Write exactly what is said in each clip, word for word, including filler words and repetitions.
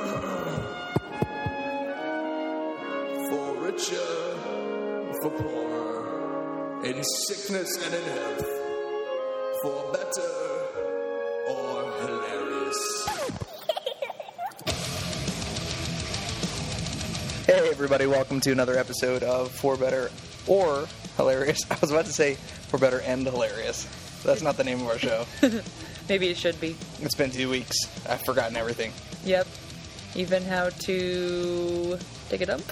For richer, for poorer, in sickness and in health, for better or hilarious. Hey everybody, welcome to another episode of For Better or Hilarious. I was about to say For Better and Hilarious. That's not the name of our show. Maybe it should be. It's been two weeks. I've forgotten everything. Yep. Even how to take a dump?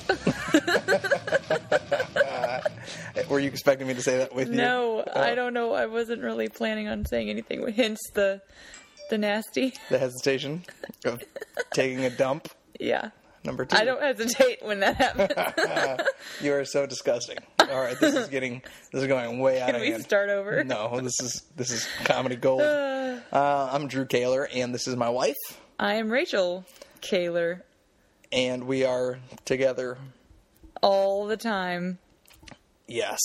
uh, were you expecting me to say that with no, you? No, I don't know. I wasn't really planning on saying anything. Hence the the nasty. The hesitation of taking a dump. Yeah. Number two. I don't hesitate when that happens. You are so disgusting. All right, this is getting this is going way out Can of we hand. start over? No, this is this is comedy gold. Uh, I'm Drew Kaler, and this is my wife. I am Rachel Kaler. And we are together all the time. Yes.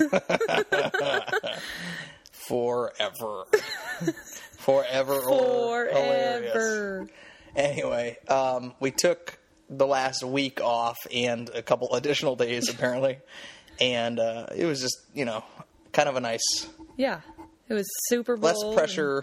Forever. Forever or hilarious. Forever. Anyway, um, we took the last week off and a couple additional days, apparently. And uh, it was just, you know, kind of a nice... Yeah. It was Super Bowl. Less pressure.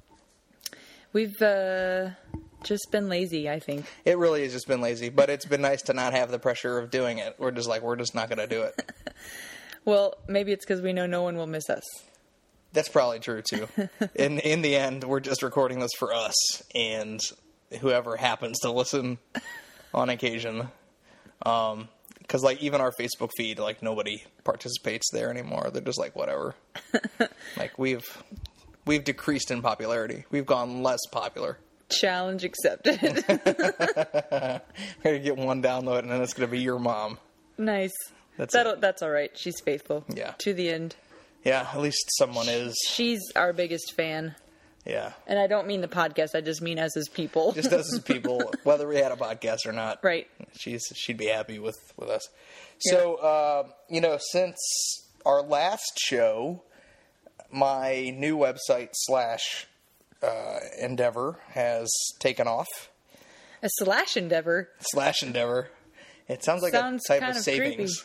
We've uh, just been lazy, I think. It really has just been lazy. But it's been nice to not have the pressure of doing it. We're just like, we're just not going to do it. Well, maybe it's because we know no one will miss us. That's probably true, too. in in the end, we're just recording this for us and whoever happens to listen on occasion. Um, because, like, even our Facebook feed, like, nobody participates there anymore. They're just like, whatever. Like, we've we've decreased in popularity. We've gone less popular. Challenge accepted. We're going to get one download, and then it's going to be your mom. Nice. That's That'll, it. That's all right. She's faithful. Yeah. To the end. Yeah, at least someone is. She's our biggest fan. Yeah. And I don't mean the podcast. I just mean as his people. Just as his people, whether we had a podcast or not. Right. She's she'd be happy with, with us. So, yeah. uh, you know, since our last show, my new website slash uh, endeavor has taken off. A slash endeavor? Slash endeavor. It sounds like sounds a type kind of of savings.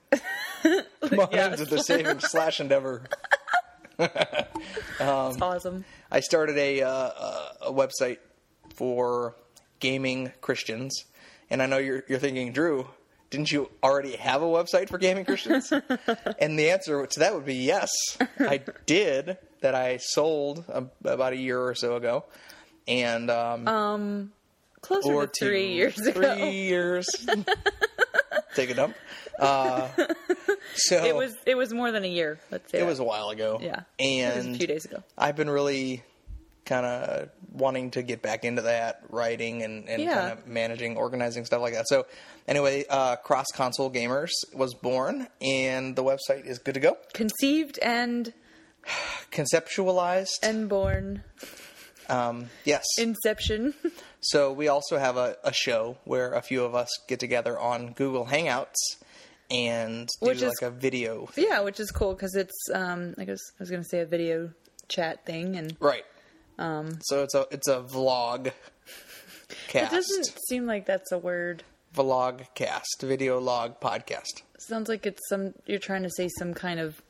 Mine yeah. is the savings slash endeavor. um, That's awesome. I started a, uh, a website for gaming Christians, and I know you're you're thinking, Drew, didn't you already have a website for gaming Christians? And the answer to that would be yes, I did. That I sold a, about a year or so ago, and um, um closer or to three two, years ago. Three years. Take a dump. Uh, so it was it was more than a year. Let's say it that. was a while ago. Yeah, and it was a few days ago. I've been really kind of wanting to get back into that, writing and, and yeah. kind of managing, organizing stuff like that. So anyway, uh, Cross Console Gamers was born, and the website is good to go. Conceived and conceptualized and born. Um, yes. Inception. So we also have a, a show where a few of us get together on Google Hangouts and do which like is, a video thing. Yeah, which is cool because it's, um, I guess I was going to say a video chat thing. and Right. Um, so it's a it's a vlog cast. It doesn't seem like that's a word. Vlog cast. Video log podcast. Sounds like it's some, you're trying to say some kind of,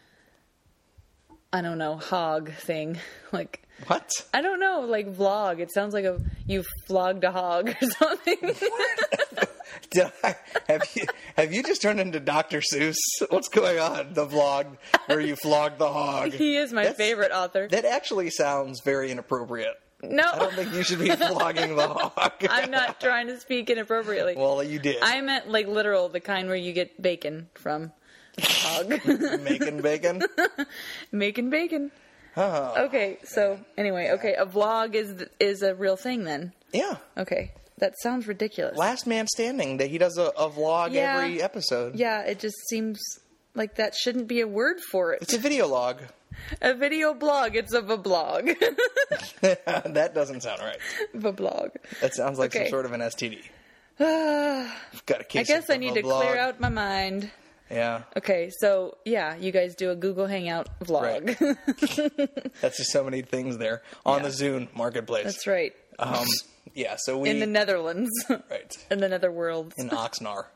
I don't know, hog thing. Like, what? I don't know, like vlog. It sounds like a you flogged a hog or something. Did I, have you have you just turned into Doctor Seuss? What's going on? The vlog where you flogged the hog. He is my That's, favorite author. That actually sounds very inappropriate. No. I don't think you should be flogging the hog. I'm not trying to speak inappropriately. Well, you did. I meant like literal, the kind where you get bacon from a hog. Making bacon? Making bacon. Oh, okay, so anyway, okay, a vlog is is a real thing then. Yeah. Okay, that sounds ridiculous. Last Man Standing, that he does a, a vlog yeah. every episode. Yeah, it just seems like that shouldn't be a word for it. It's a video log. A video blog. It's of a blog. That doesn't sound right. Vlog. That sounds like okay. some sort of an S T D. Uh, Got a case I guess of I need to blog. clear out my mind. Yeah. Okay, so yeah, you guys do a Google Hangout vlog. Right. That's just so many things there on yeah. the Zune marketplace. That's right. Um, yeah, so we... In the Netherlands. Right. In the netherworlds. In Oxnard.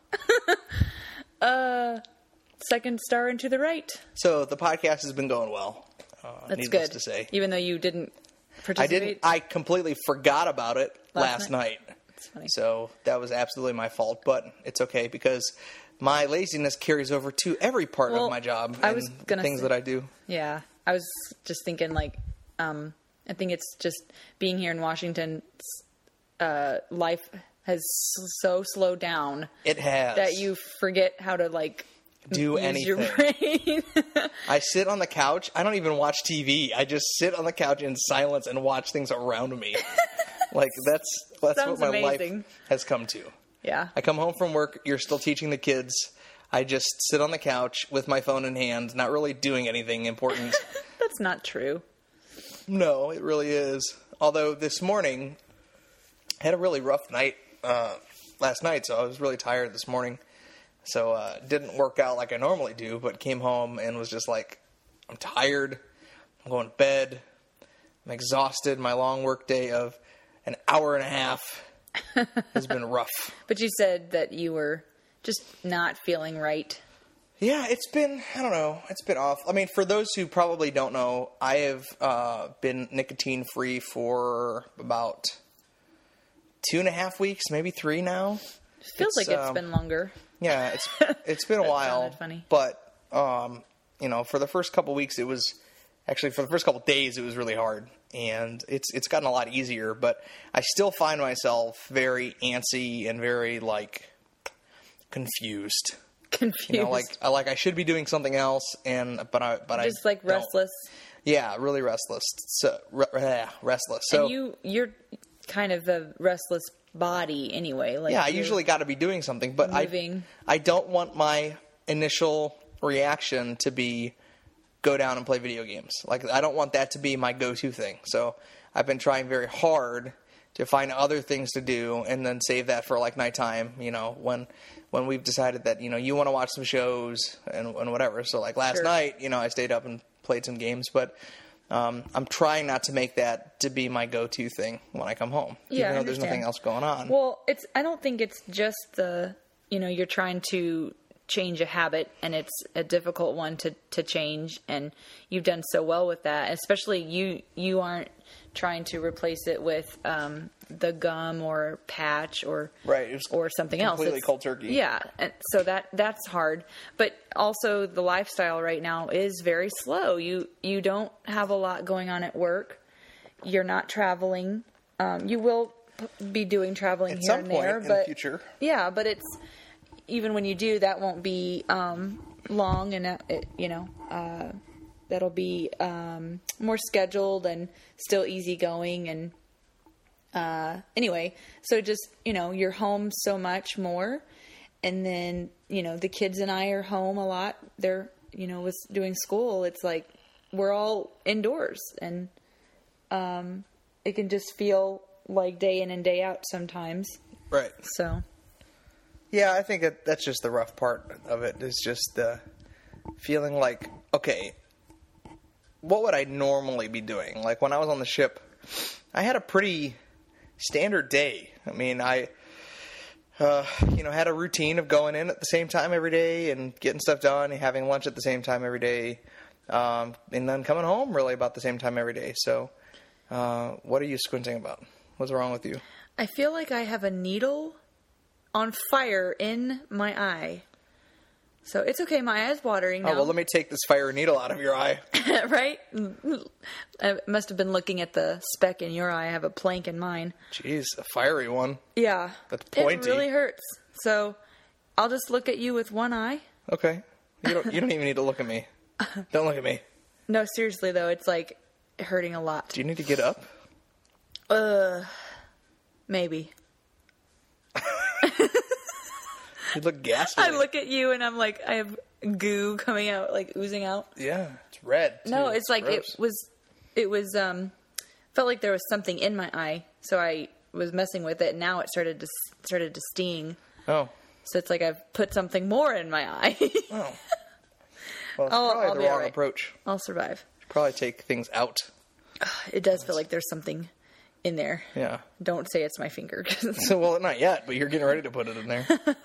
uh, second star and to the right. So the podcast has been going well. Uh, That's needless good. to say. Even though you didn't I participate. didn't. I completely forgot about it last, Last night. night? That's funny. So that was absolutely my fault, but it's okay because my laziness carries over to every part Well, of my job I and was gonna things say- that I do. Yeah. I was just thinking, like, um, I think it's just being here in Washington, uh, life has so slowed down It has. that you forget how to, like, do use anything. your brain. I sit on the couch. I don't even watch T V. I just sit on the couch in silence and watch things around me. Like that's that's Sounds what my amazing. life has come to. Yeah. I come home from work. You're still teaching the kids. I just sit on the couch with my phone in hand, not really doing anything important. That's not true. No, it really is. Although this morning, I had a really rough night uh, last night, so I was really tired this morning. So uh, didn't work out like I normally do, but came home and was just like, I'm tired. I'm going to bed. I'm exhausted. My long work day of an hour and a half has been rough. But you said that you were just not feeling right. Yeah, it's been, I don't know, it's been off. I mean, for those who probably don't know, I have uh, been nicotine-free for about two and a half weeks, maybe three now. It feels It's, like it's um, been longer. Yeah, it's it's been a That while. sounded funny. But, um, you know, for the first couple weeks, it was, actually for the first couple days, it was really hard. And it's it's gotten a lot easier, but I still find myself very antsy and very, like, confused. Confused. You know, like I like I should be doing something else, and but I but just I like don't. restless. Yeah, really restless. So re- yeah, restless. So And you, you're kind of a restless body anyway. Like yeah, I you're- usually got to be doing something, but moving. I I don't want my initial reaction to be go down and play video games. Like I don't want that to be my go-to thing. So I've been trying very hard to find other things to do and then save that for like nighttime, you know, when when we've decided that, you know, you want to watch some shows and, and whatever. So like last Sure. night, you know, I stayed up and played some games, but um, I'm trying not to make that to be my go-to thing when I come home. Yeah, even I though there's nothing understand. else going on. Well, it's. I don't think it's just the. You know, you're trying to change a habit, and it's a difficult one to to change, and you've done so well with that. Especially you. You aren't trying to replace it with um, the gum or patch or Right, it was or something else. completely It's- cold turkey. Yeah, and so that that's hard. But also, the lifestyle right now is very slow. You you don't have a lot going on at work. You're not traveling. Um, you will p- be doing traveling At here some and point there, in but the future. yeah, but it's even when you do, that won't be um, long, and uh, it, you know uh, that'll be um, more scheduled and still easygoing. And uh, anyway, so just you know, you're home so much more, and then you know the kids and I are home a lot. They're you know with doing school, it's like we're all indoors, and um, it can just feel like day in and day out sometimes. Right. So. Yeah, I think that that's just the rough part of it. Is just the feeling like, okay, what would I normally be doing? Like when I was on the ship, I had a pretty standard day. I mean, I, uh, you know, had a routine of going in at the same time every day and getting stuff done and having lunch at the same time every day, um, and then coming home really about the same time every day. So, uh, what are you squinting about? What's wrong with you? I feel like I have a needle on fire in my eye. So it's okay, my eye's watering now. Oh, well, let me take this fire needle out of your eye. Right? I must have been looking at the speck in your eye. I have a plank in mine. Jeez, a fiery one. Yeah. That's pointy. It really hurts. So I'll just look at you with one eye. Okay. You don't, you don't even need to look at me. Don't look at me. No, seriously though, it's like hurting a lot. Do you need to get up? Uh, maybe. You look ghastly. I look at you and I'm like, I have goo coming out, like oozing out. Yeah, it's red. Too. No, it's like gross. it was, it was, um, felt like there was something in my eye. So I was messing with it. And now it started to, started to sting. Oh. So it's like I've put something more in my eye. Oh. Well, it's I'll- probably I'll the be wrong alright. approach. I'll survive. Probably take things out. It does feel like there's something in there. Yeah. Don't say it's my finger. So, well, not yet, but you're getting ready to put it in there.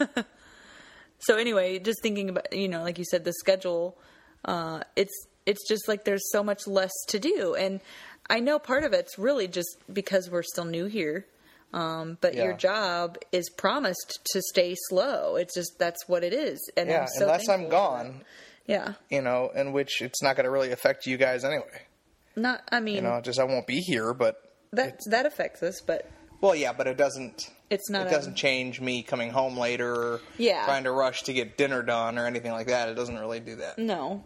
So anyway, just thinking about, you know, like you said, the schedule, uh, it's it's just like there's so much less to do. And I know part of it's really just because we're still new here. Um, but Yeah. your job is promised to stay slow. It's just, that's what it is. And Yeah, I'm so unless I'm thankful for gone, that. Yeah. you know, in which it's not going to really affect you guys anyway. Not, I mean, You know, just I won't be here, but that, that affects us, but well, yeah, but it doesn't. it's not, It a- doesn't change me coming home later or Yeah. trying to rush to get dinner done or anything like that. It doesn't really do that. no.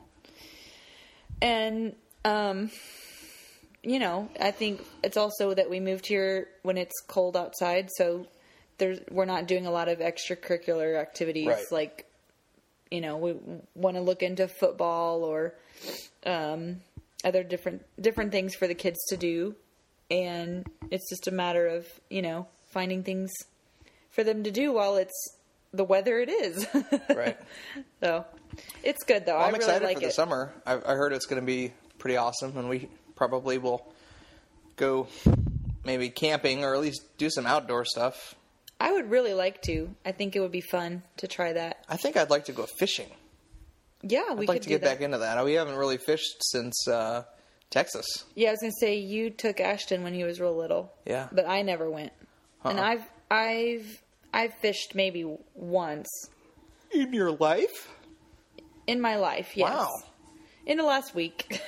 And, um, you know, I think it's also that we moved here when it's cold outside, so there's we're not doing a lot of extracurricular activities. Right. Like, you know, we want to look into football or um, other different different things for the kids to do, and it's just a matter of, you know, finding things for them to do while it's the weather it is. Right. So it's good though. Well, I I'm really excited like for the it. summer. I, I heard it's going to be pretty awesome, and we probably will go maybe camping or at least do some outdoor stuff. I would really like to. I think it would be fun to try that. I think I'd like to go fishing. Yeah, we I'd like could to do get that. back into that. We haven't really fished since uh, Texas. Yeah, I was gonna say you took Ashton when he was real little. Yeah. but I never went. And Uh-uh. I've I've I've fished maybe once In your life? in my life. Yes. Wow. In the last week.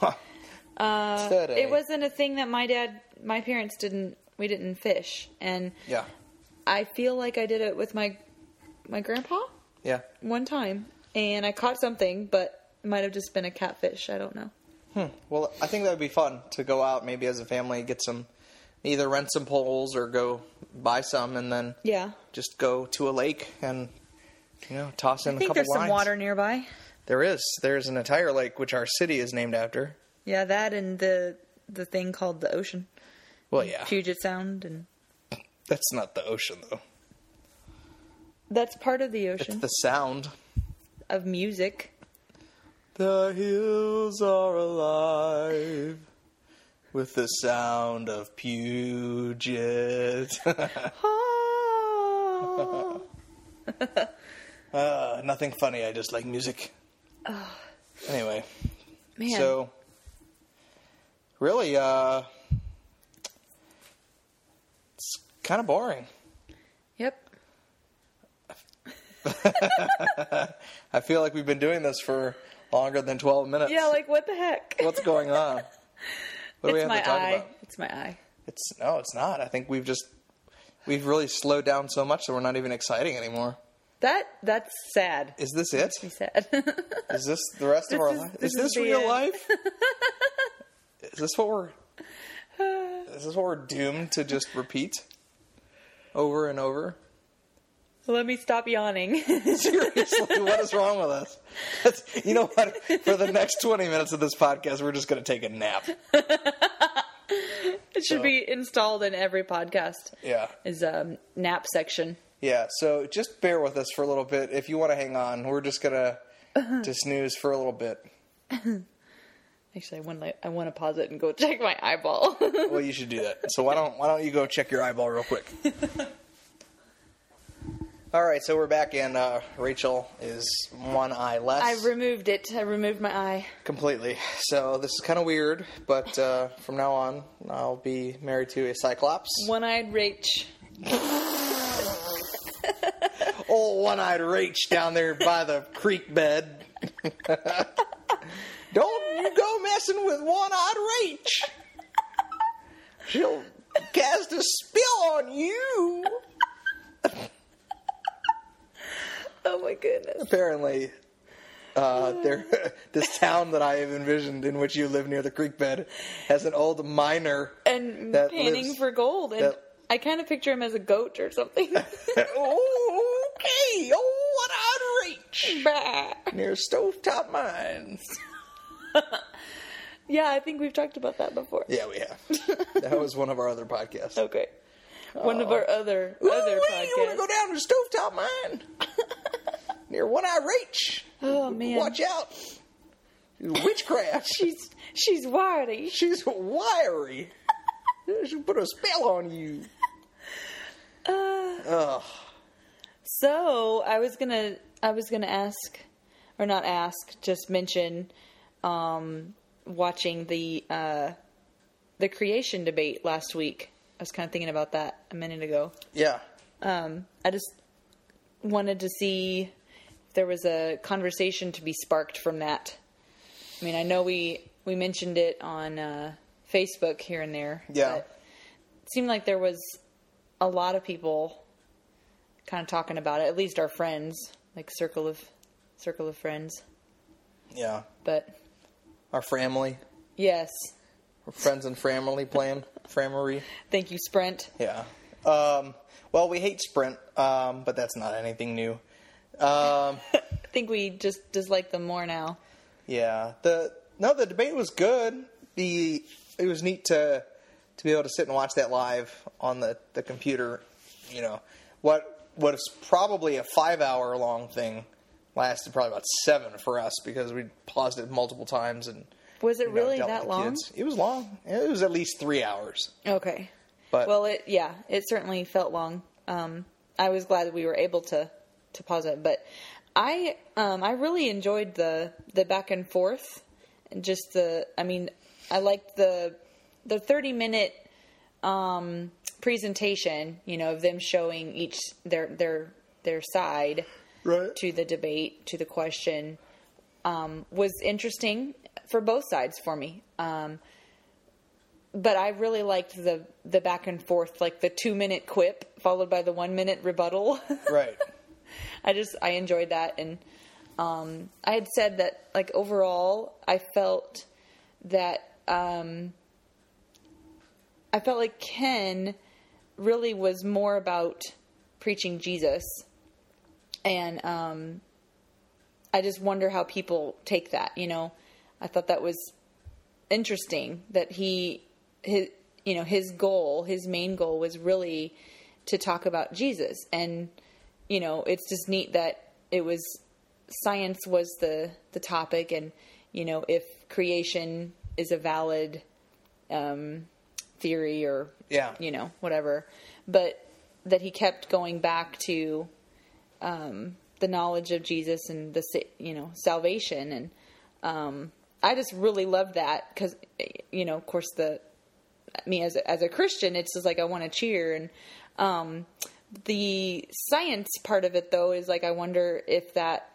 uh, It wasn't a thing that my dad, my parents didn't. We didn't fish, and Yeah. I feel like I did it with my my grandpa Yeah. one time, and I caught something, but it might have just been a catfish. I don't know. Well, I think that would be fun to go out maybe as a family, get some, either rent some poles or go buy some and then Yeah, just go to a lake and, you know, toss in I a think couple there's some lines. water nearby. There is. There's an entire lake which our city is named after. Yeah, that and the the thing called the ocean, Well, yeah. Puget Sound, and That's not the ocean, though. that's part of the It's ocean the sound. of music. The hills are alive with the sound of Puget. Oh. uh, nothing funny. I just like music. Anyway, Man, so really, uh, it's kind of boring. yep. I feel like we've been doing this for longer than twelve minutes. Yeah, like what the heck? What's going on? What do we It's have my to talk eye. about? It's my eye. It's no, it's not. I think we've just we've really slowed down so much that we're not even exciting anymore. That that's sad. Is this it? Makes me sad. Is this the rest of This our is- life? this Is is this the real end. life? Is this what we're? Is this what we're doomed to just repeat over and over? Let me stop yawning. Seriously, what is wrong with us? That's, you know what? For the next twenty minutes of this podcast, we're just going to take a nap. It should So- be installed in every podcast. Yeah. Is um nap section. Yeah, so just bear with us for a little bit. If you want to hang on, we're just going to to snooze for a little bit. Actually, I want to I want to pause it and go check my eyeball. Well, you should do that. So why don't why don't you go check your eyeball real quick? All right, so we're back, and uh, Rachel is one eye less. I removed it. I removed my eye. Completely. So this is kind of weird, but uh, from now on, I'll be married to a Cyclops. One-eyed Rach. Old one-eyed Rach down there by the creek bed. Don't you go messing with one-eyed Rach. She'll cast a spill on you. Oh my goodness. Apparently, uh, there, this town that I have envisioned in which you live near the creek bed has an old miner. And That panning lives- for gold. And that- I kind of picture him as a goat or something. Oh, okay, old one-eyed Rach Bah. near Stovetop Mines. Yeah, I think we've talked about that before. Yeah, we have. That was one of our other podcasts. Okay. One of our other Ooh, other you want to go podcasts. down to the Stovetop Mine near One-Eye Rach? Oh man. Watch out. Witchcraft. She's she's wiry. She's wiry. She put a spell on you. Uh, Ugh. So I was gonna, I was gonna ask, or not ask, just mention, um, watching the uh, the creation debate last week. I was kind of thinking about that a minute ago. Yeah. Um, I just wanted to see if there was a conversation to be sparked from that. I mean, I know we we mentioned it on uh, Facebook here and there. Yeah. But it seemed like there was a lot of people kind of talking about it. At least our friends, like circle of circle of friends. Yeah. But Our family. yes, Our friends and family plan. Framery. thank you, Sprint. Yeah. Um, well, we hate Sprint, um, but that's not anything new. Um, I think we just dislike them more now. yeah. The no, the debate was good. The it was neat to to be able to sit and watch that live on the, the computer. You know, what what is probably a five hour long thing lasted probably about seven for us because we paused it multiple times and. Was it you know, really dealt with that the long? kids. It was long. It was at least three hours. Okay. But Well, it yeah, it certainly felt long. Um, I was glad that we were able to, to pause it, but I um, I really enjoyed the the back and forth, and just the I mean I liked the the thirty minute um, presentation, you know, of them showing each their their their side right. to the debate, to the question, um, was interesting for both sides for me. Um, but I really liked the, the back and forth, like the two minute quip followed by the one minute rebuttal. Right. I just, I enjoyed that. And, um, I had said that like overall, I felt that, um, I felt like Ken really was more about preaching Jesus. And, um, I just wonder how people take that, you know. I thought that was interesting that he, his, you know, his goal, his main goal was really to talk about Jesus. And, you know, it's just neat that it was, science was the, the topic. And, you know, if creation is a valid um, theory or, Yeah. you know, whatever. But that he kept going back to um, the knowledge of Jesus and the, you know, salvation. And, um, I just really love that because, you know, of course, the me as a, as a Christian, it's just like I want to cheer. And um, the science part of it, though, is like I wonder if that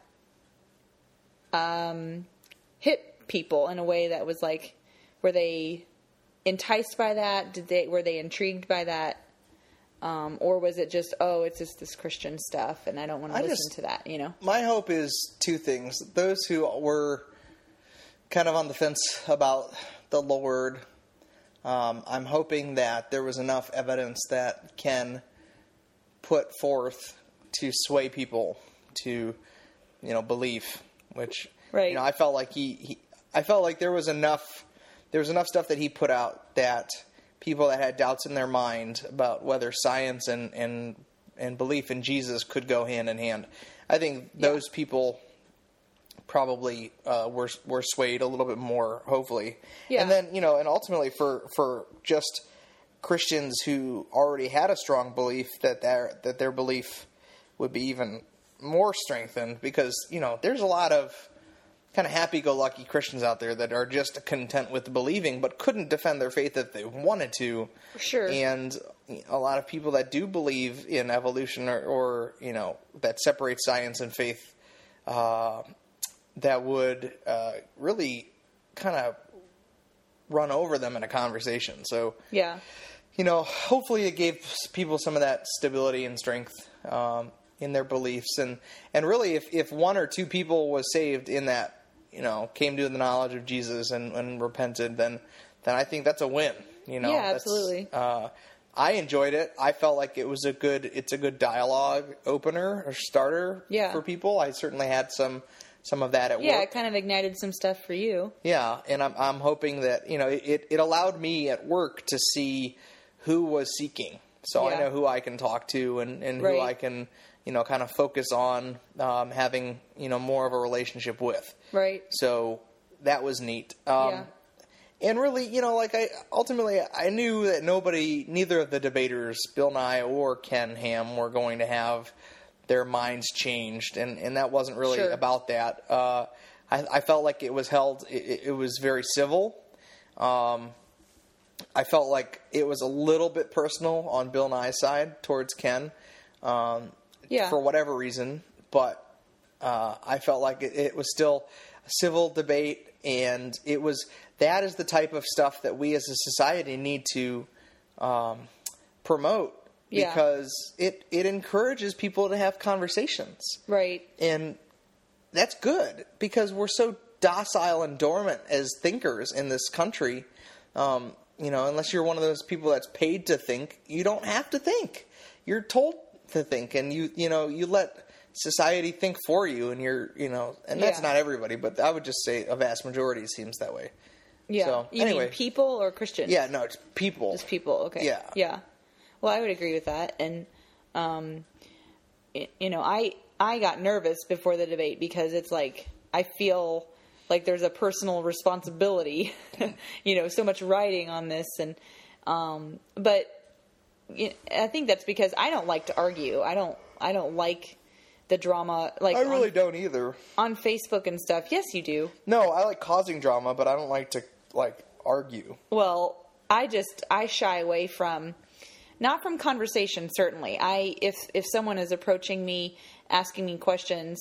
um, hit people in a way that was like, were they enticed by that? Did they were they intrigued by that? Um, or was it just, oh, it's just this Christian stuff, and I don't want to I listen just- to that, you know? My hope is two things. Those who were kind of on the fence about the Lord, um, I'm hoping that there was enough evidence that Ken put forth to sway people to, you know, belief. Which, Right. you know, I felt like he, he, I felt like there was enough, there was enough stuff that he put out that people that had doubts in their mind about whether science and and and belief in Jesus could go hand in hand. I think those Yeah. people probably uh, were were swayed a little bit more, hopefully. Yeah. And then, you know, and ultimately for for just Christians who already had a strong belief that their that their belief would be even more strengthened, because, you know, there's a lot of kind of happy-go-lucky Christians out there that are just content with believing but couldn't defend their faith if they wanted to. Sure. And a lot of people that do believe in evolution or, or you know, that separate science and faith, uh, that would uh, really kind of run over them in a conversation. So, Yeah. you know, hopefully it gave people some of that stability and strength um, in their beliefs. And, and really, if, if one or two people was saved in that, you know, came to the knowledge of Jesus and, and repented, then then I think that's a win. You know, Yeah, That's, absolutely. Uh, I enjoyed it. I felt like it was a good. It's a good dialogue opener or starter Yeah. for people. I certainly had some some of that at Yeah, work. it kind of ignited some stuff for you. Yeah, and I'm I'm hoping that, you know, it it allowed me at work to see who was seeking, so I Yeah. know who I can talk to and, and who Right. I can, you know, kind of focus on um, having, you know, more of a relationship with. Right. So that was neat. Um, Yeah. and really, you know, like I ultimately I knew that nobody, neither of the debaters, Bill Nye or Ken Ham, were going to have their minds changed, and, and that wasn't really Sure. about that. Uh, I, I felt like it was held. It, it was very civil. Um, I felt like it was a little bit personal on Bill Nye's side towards Ken, um, Yeah. for whatever reason. But uh, I felt like it, it was still a civil debate, and it was that is the type of stuff that we as a society need to um, promote, Yeah. because it it encourages people to have conversations, Right. and that's good because we're so docile and dormant as thinkers in this country. Um, you know, unless you're one of those people that's paid to think, you don't have to think. You're told to think, and you you know you let society think for you, and you're you know, and that's Yeah. not everybody, but I would just say a vast majority seems that way. Yeah. So, you anyway. mean people or Christians? Yeah, no, it's people. Just people. Okay. Yeah. Yeah. Well, I would agree with that, and um, it, you know, I I got nervous before the debate because it's like I feel like there's a personal responsibility, you know, so much writing on this, and um, but you know, I think that's because I don't like to argue. I don't. I don't like the drama. Like I really on, don't either. on Facebook and stuff. Yes, you do. No, I like causing drama, but I don't like to like argue. Well, I just I shy away from not from conversation, certainly. I if if someone is approaching me, asking me questions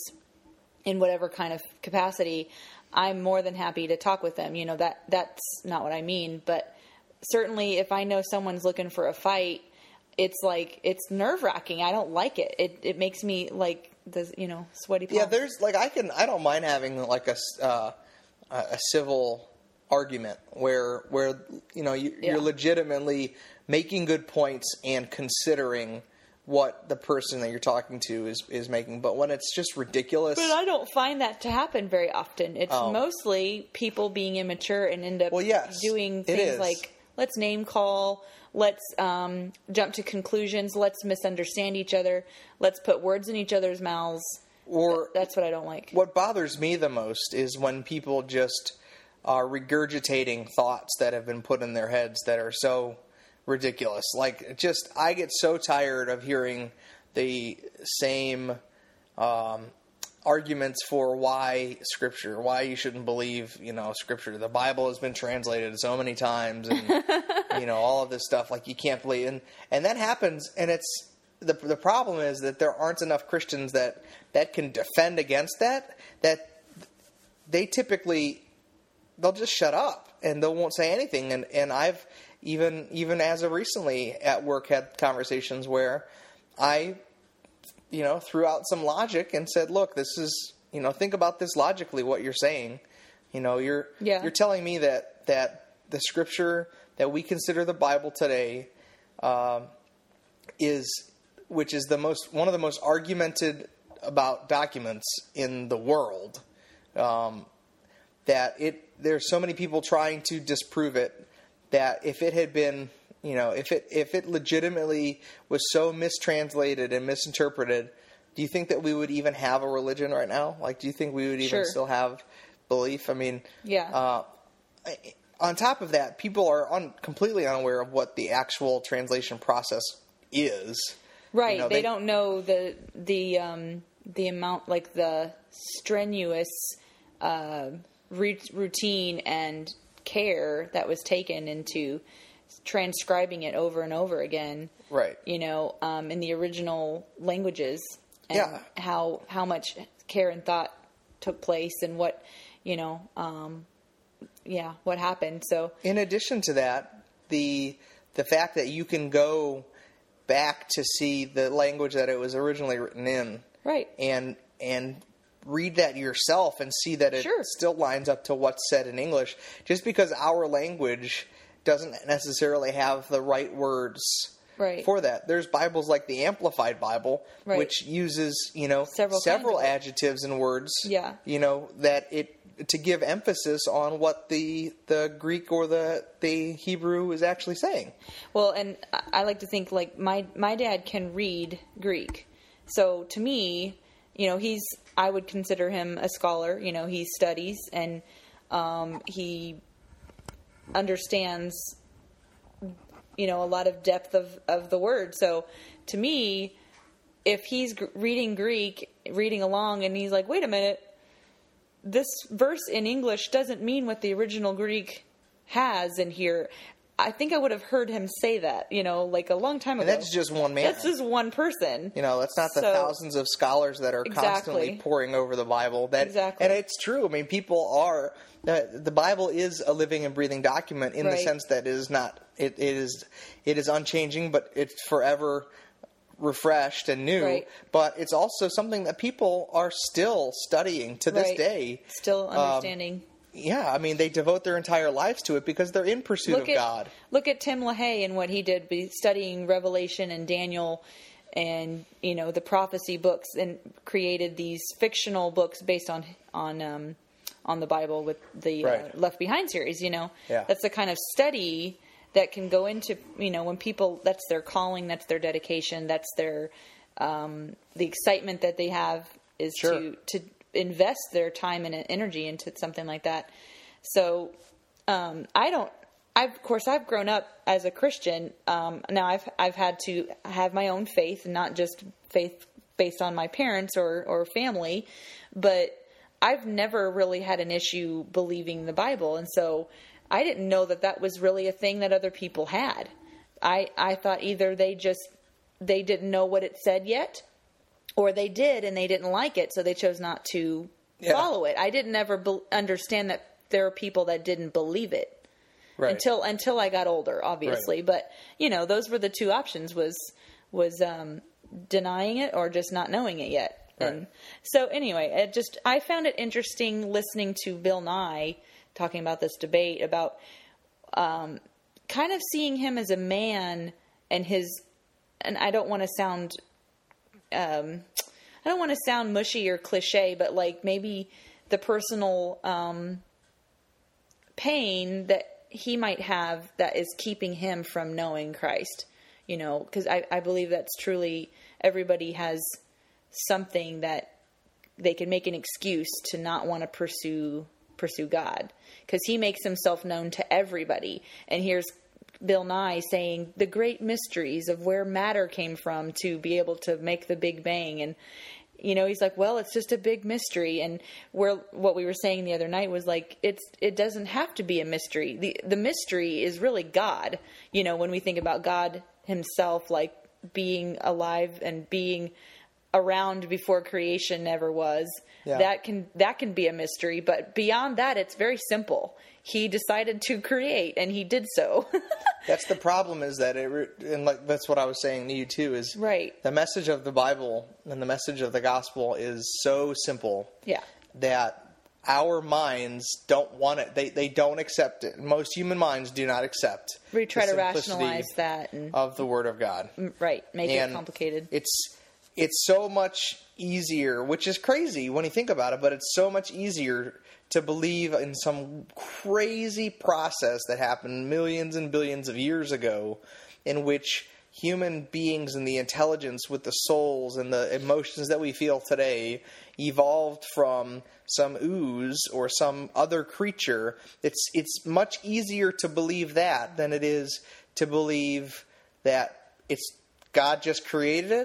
in whatever kind of capacity, I'm more than happy to talk with them. You know, that that's not what I mean, but certainly if I know someone's looking for a fight, it's like it's nerve-wracking. I don't like it. It it makes me like the, you know, sweaty palms. Yeah, there's like I can I don't mind having like a uh, a civil argument where where you know you, Yeah. you're legitimately making good points and considering what the person that you're talking to is is making. But when it's just ridiculous, But I don't find that to happen very often. It's Oh. mostly people being immature and end up Well, yes, doing it things is. like let's name call, let's um, jump to conclusions, let's misunderstand each other, let's put words in each other's mouths. or That's what I don't like. what bothers me the most is when people just are regurgitating thoughts that have been put in their heads that are so ridiculous. Like, just, I get so tired of hearing the same um, arguments for why Scripture, why you shouldn't believe, you know, Scripture. The Bible has been translated so many times, and you know, all of this stuff. Like, you can't believe, and and that happens, and it's the the problem is that there aren't enough Christians that that can defend against that. That they typically they'll just shut up and they won't say anything. And and I've even even as of recently at work had conversations where I, you know, threw out some logic and said, look, this is, you know, think about this logically, what you're saying. You know, you're Yeah. you're telling me that that the Scripture that we consider the Bible today um, is, which is the most one of the most argumented about documents in the world. Um, that it there's so many people trying to disprove it that if it had been, you know, if it if it legitimately was so mistranslated and misinterpreted, do you think that we would even have a religion right now? Like, do you think we would even Sure. still have belief? I mean, Yeah. Uh, on top of that, people are un- completely unaware of what the actual translation process is. Right. You know, they, they- don't know the the um, the amount, like the strenuous uh, re- routine and care that was taken into transcribing it over and over again. Right. You know, um, in the original languages, and Yeah. how how much care and thought took place, and what you know, um, yeah, what happened. So In addition to that, the the fact that you can go back to see the language that it was originally written in, right. and and read that yourself and see that it Sure. still lines up to what's said in English, just because our language doesn't necessarily have the right words Right. for that. There's Bibles like the Amplified Bible, Right. which uses, you know, Several several, kinds of- adjectives and words, Yeah. you know, that it to give emphasis on what the the Greek or the the Hebrew is actually saying. Well, and I I like to think like my my dad can read Greek, so to me, you know, he's I would consider him a scholar. You know, he studies and um, he understands, you know, a lot of depth of, of the word. So to me, if he's g- reading Greek, reading along, and he's like, wait a minute, this verse in English doesn't mean what the original Greek has in here. I think I would have heard him say that, you know, like a long time ago. And that's just one man. That's just one person. You know, that's not the So- thousands of scholars that are Exactly. constantly poring over the Bible. That, Exactly. And it's true. I mean, people are... Uh, the Bible is a living and breathing document in the Right. sense that it is not... It, it is it is unchanging, but it's forever refreshed and new. Right. But it's also something that people are still studying to this Right. day. Still Um, understanding. Yeah, I mean, they devote their entire lives to it because they're in pursuit Look of at God. look at Tim LaHaye and what he did, be studying Revelation and Daniel, and you know the prophecy books, and created these fictional books based on on um, on the Bible with the uh, Right. Left Behind series. You know, Yeah. that's the kind of study that can go into, you know, when people, that's their calling, that's their dedication, that's their um, the excitement that they have is Sure. to to invest their time and energy into something like that. So um, I don't. I of course I've grown up as a Christian. Um, now I've I've had to have my own faith, not just faith based on my parents or or family, but I've never really had an issue believing the Bible, and so I didn't know that that was really a thing that other people had. I I thought either they just they didn't know what it said yet, or they did and they didn't like it, so they chose not to Yeah. follow it. I didn't ever be- understand that there are people that didn't believe it Right. until until I got older, obviously. Right. But you know, those were the two options: was was um, denying it or just not knowing it yet. And Right. so, anyway, it just I found it interesting listening to Bill Nye talking about this debate about um, kind of seeing him as a man and his. And I don't want to sound. Um, I don't want to sound mushy or cliche, but like maybe the personal um, pain that he might have that is keeping him from knowing Christ. You know, because I, I believe that's truly everybody has something that they can make an excuse to not want to pursue pursue God, because he makes himself known to everybody. And here's Bill Nye saying the great mysteries of where matter came from to be able to make the Big Bang. And, you know, he's like, well, it's just a big mystery. And where what we were saying the other night was like, it's it doesn't have to be a mystery. The the mystery is really God. You know, when we think about God himself, like being alive and being around before creation ever was, Yeah. that can that can be a mystery. But beyond that, it's very simple. He decided to create, and he did so. That's the problem, is that it, re- and like that's what I was saying to you too, is Right. the message of the Bible and the message of the gospel is so simple Yeah. that our minds don't want it. They they don't accept it. Most human minds do not accept. We try the to simplicity rationalize that, and of the Word of God. right, make And it complicated. It's it's so much easier, which is crazy when you think about it, but it's so much easier to believe in some crazy process that happened millions and billions of years ago, in which human beings and the intelligence with the souls and the emotions that we feel today evolved from some ooze or some other creature. It's it's much easier to believe that than it is to believe that it's God just created it,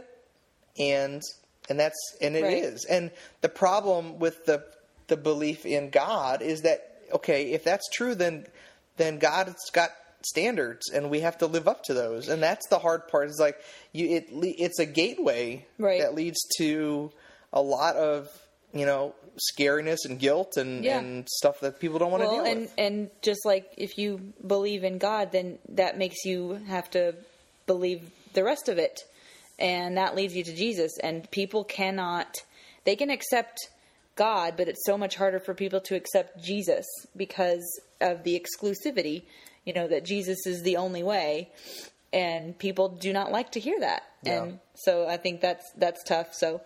and and that's and it Right. is. And the problem with the the belief in God is that, okay, if that's true, then then God's got standards, and we have to live up to those. And that's the hard part. Is like you, it le- it's a gateway Right. that leads to a lot of, you know, scariness and guilt and, Yeah. and stuff that people don't want to Well, deal and with. and just like if you believe in God, then that makes you have to believe the rest of it, and that leads you to Jesus. And people cannot, they can accept God, but it's so much harder for people to accept Jesus because of the exclusivity, you know, that Jesus is the only way, and people do not like to hear that. Yeah. And so I think that's that's tough. So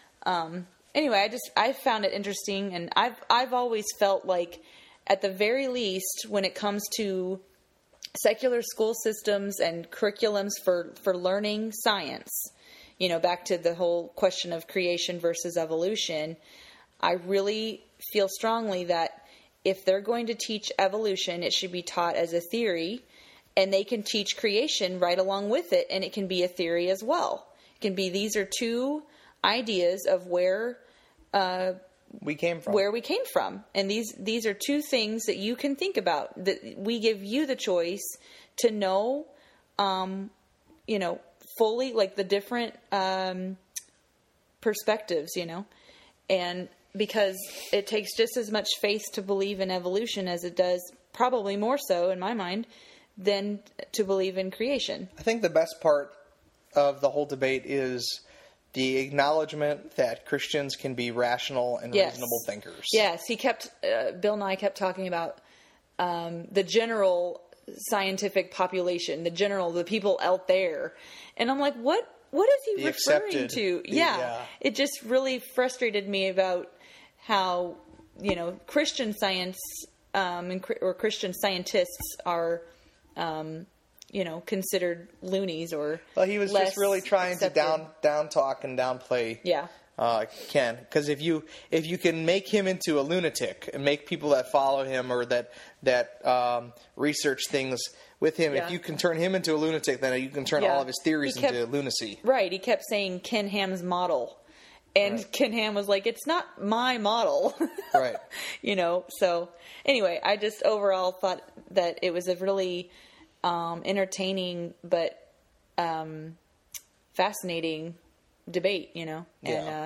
um, anyway, I just I found it interesting, and I've I've always felt like, at the very least, when it comes to secular school systems and curriculums for, for learning science, you know, back to the whole question of creation versus evolution, I really feel strongly that if they're going to teach evolution, it should be taught as a theory, and they can teach creation right along with it, and it can be a theory as well. It can be, these are two ideas of where uh, we came from. Where we came from. And these these are two things that you can think about. That we give you the choice to know, um, you know, fully, like the different um, perspectives, you know. And because it takes just as much faith to believe in evolution as it does, probably more so in my mind, than to believe in creation. I think the best part of the whole debate is the acknowledgement that Christians can be rational and Yes. reasonable thinkers. Yes, he kept, uh, Bill Nye kept talking about um, the general scientific population, the general, the people out there. And I'm like, what? What is he The referring accepted, to? the- yeah. yeah. It just really frustrated me about how, you know, Christian science um, and, or Christian scientists are, um, you know, considered loonies or Well, he was less just really trying accepted. to down down talk and downplay Yeah. uh, Ken, because if you if you can make him into a lunatic and make people that follow him or that that um, research things with him, Yeah. if you can turn him into a lunatic, then you can turn Yeah. all of his theories He kept- into lunacy. Right. He kept saying Ken Ham's model. And Right. Ken Ham was like, it's not my model. Right. You know, so anyway, I just overall thought that it was a really um, entertaining but um, fascinating debate, you know. And Yeah. uh,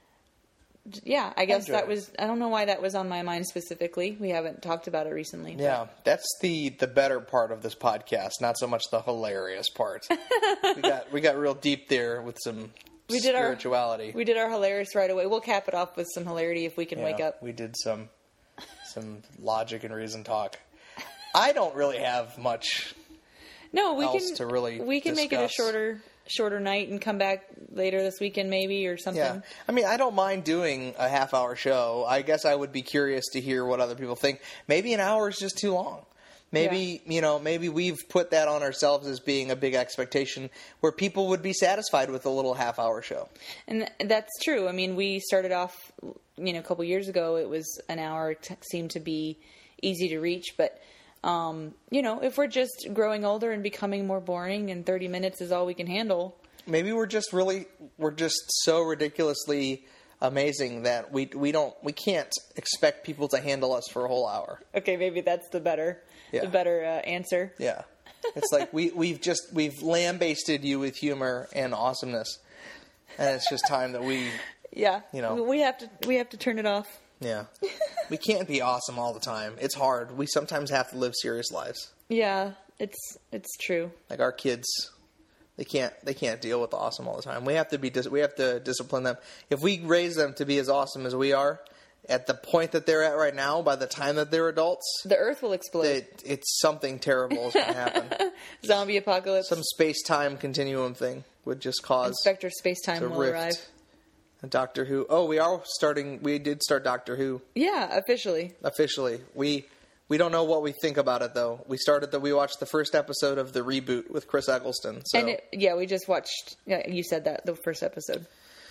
yeah, I guess enjoyed that it. was, I don't know why that was on my mind specifically. We haven't talked about it recently. but- Yeah, that's the the better part of this podcast, not so much the hilarious part. we got we got real deep there with some We did our- spirituality. We did our hilarious right away. We'll cap it off with some hilarity if we can Yeah, wake up. We did some some logic and reason talk. I don't really have much. No, we else can to really we can make it a discuss. shorter shorter night and come back later this weekend maybe or something. Yeah, I mean, I don't mind doing a half hour show. I guess I would be curious to hear what other people think. Maybe an hour is just too long. Maybe, you know, maybe we've put that on ourselves as being a big expectation where people would be satisfied with a little half hour show. And th- that's true. I mean, we started off, you know, a couple years ago. It was an hour. It t- seemed to be easy to reach, but um, you know, if we're just growing older and becoming more boring, and thirty minutes is all we can handle. Maybe we're just really, we're just so ridiculously amazing that we we don't, we can't expect people to handle us for a whole hour. Okay, maybe that's the better, Yeah. the better uh, answer. Yeah. It's like we, we've just, we've lambasted you with humor and awesomeness. And it's just time that we, Yeah, You know. we have to we have to turn it off. yeah. We can't be awesome all the time. It's hard. We sometimes have to live serious lives. Yeah, it's it's true. Like our kids, they can't, they can't deal with awesome all the time. We have to be, dis- we have to discipline them. If we raise them to be as awesome as we are, at the point that they're at right now, by the time that they're adults, The Earth will explode. it, it's something terrible is going to happen. Zombie apocalypse. Some space-time continuum thing would just cause Inspector Spacetime a will rift. arrive. And Doctor Who. Oh, we are starting. We did start Doctor Who Yeah, officially. officially. We we don't know what we think about it though. We started the. We watched the first episode of the reboot with Chris Eccleston. So And it, yeah, we just watched. Yeah, you said that the first episode.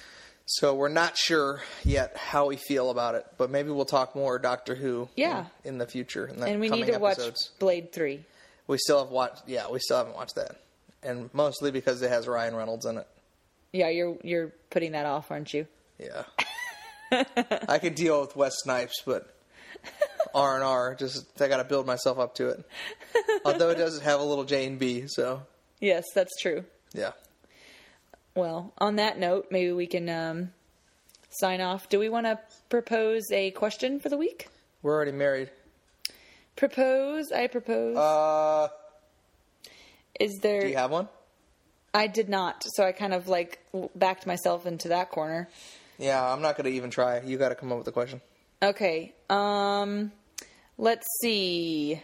so we're not sure yet how we feel about it, but maybe we'll talk more Doctor Who. Yeah. In, in the future. In the And we coming need to watch episodes. Blade Three. We still have watched. Yeah, we still haven't watched that, and mostly because it has Ryan Reynolds in it. Yeah, you're you're putting that off, aren't you? Yeah. I could deal with Wes Snipes, but R and R, just I got to build myself up to it. Although it does have a little Jane B, so Yes, that's true. yeah. Well, on that note, maybe we can um, sign off. Do we want to propose a question for the week? We're already married. Propose. I propose. Uh, Is there? do you have one? I did not, so I kind of like backed myself into that corner. Yeah, I'm not going to even try. You got to come up with a question. Okay. Um, let's see.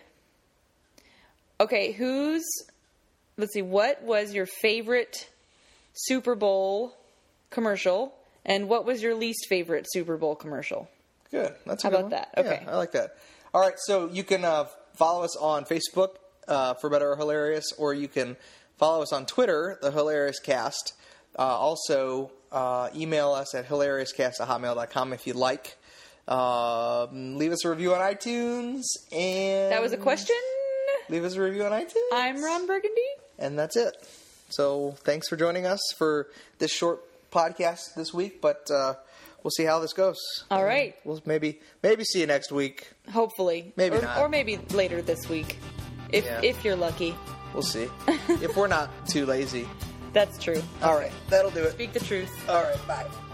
Okay, who's? Let's see. What was your favorite Super Bowl commercial, and what was your least favorite Super Bowl commercial? Good. That's a How good about one. that? Okay. Yeah, I like that. All right, so you can uh, follow us on Facebook uh, for Better or Hilarious, or you can follow us on Twitter, the Hilarious Cast. Uh, also, uh, email us at hilariouscast at hotmail dot com if you'd like. Um, leave us a review on iTunes, and That was a question. Leave us a review on iTunes. I'm Ron Burgundy. And that's it. So thanks for joining us for this short podcast this week, but uh, we'll see how this goes. All right. We'll maybe maybe see you next week. Hopefully. Maybe or, not. Or maybe later this week. If Yeah. if you're lucky. We'll see. If we're not too lazy. That's true. All right. That'll do it. Speak the truth. All right. Bye.